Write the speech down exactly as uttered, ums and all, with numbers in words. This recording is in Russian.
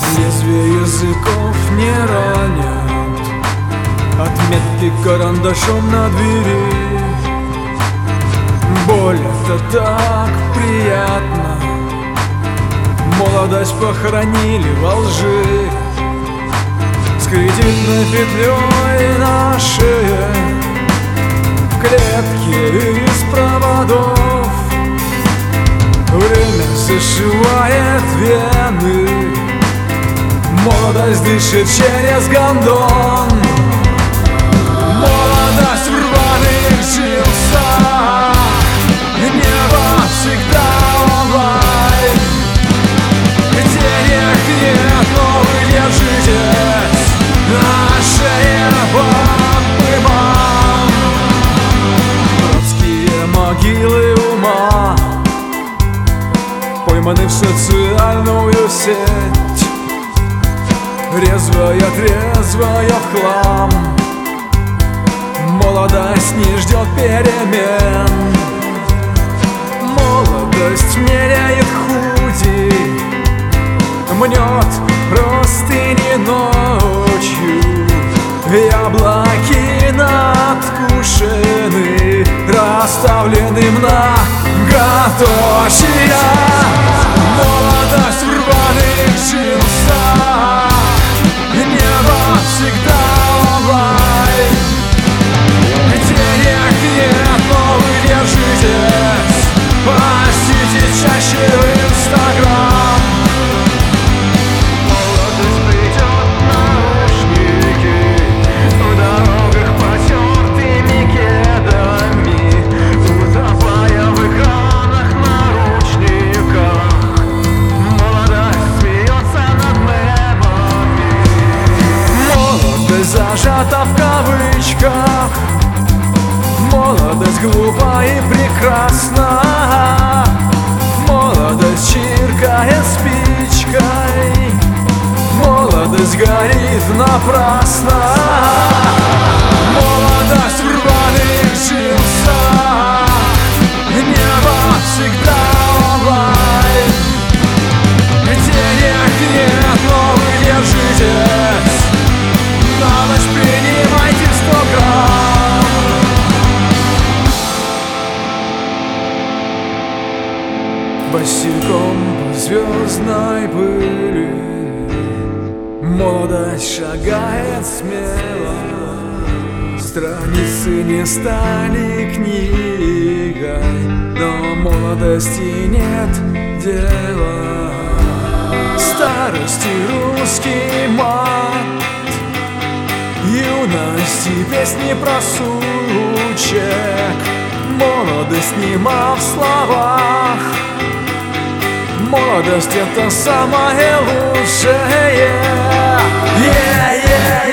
Лезвие языков не ранят, отметки карандашом на двери. Боль — это так приятно, молодость похоронили во лжи. С кредитной петлей на шее, в клетке из проводов. Время зашивает вены, молодость дышит через гондон. Молодость в рваных джинсах, небо всегда онлайн. Денег нет, но вы держитесь на шее по-пымам. Братские могилы ума пойманы в социальную сеть. Резвая, трезвая в хлам, молодость не ждет перемен. Молодость меряет худи, мнет простыни ночью. Яблоки надкушены, расставлены многоточия. Молодость в рваных джинсах, небо всегда онлайн. Денег нет, но вы держитесь, постите чаще в Инстаграм. Молодость придет наушники, в дорогах потертыми кедами, утопая в экранах наручниках. Молодость смеется над мемами. Молодость зажата в кавычках, молодость глупа и прекрасна. Молодость чиркает спичкой, молодость горит напрасно. Молодость в рваных джинсах, небо всегда онлайн. Денег нет, но вы держитесь, на ночь принимайте сто грамм. Босиком по звездной пыли молодость шагает смело. Страницы не стали книгой, но молодости нет дела. Старости русский мат, юности песни про сучек. Молодость нема в словах, молодость — это самое лучшее. Yeah, yeah.